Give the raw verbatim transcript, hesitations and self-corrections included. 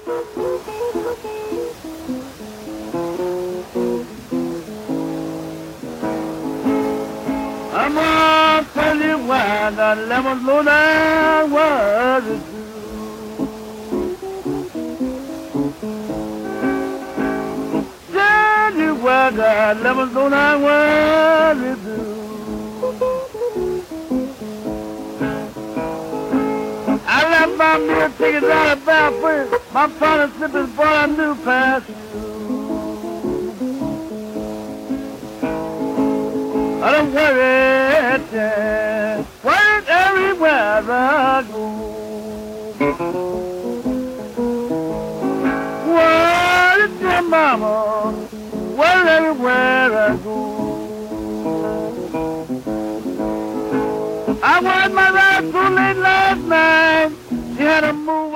I'm gonna tell you why that lemon low down was it do. Tell you why that lemon low down was it do. I left my meal tickets out of Belfast. My father slipping for I knew past you. I don't worry, yeah. Worry everywhere I go. Worry, dear mama. Worry everywhere I go. I was my wife too late last night. She had a moon.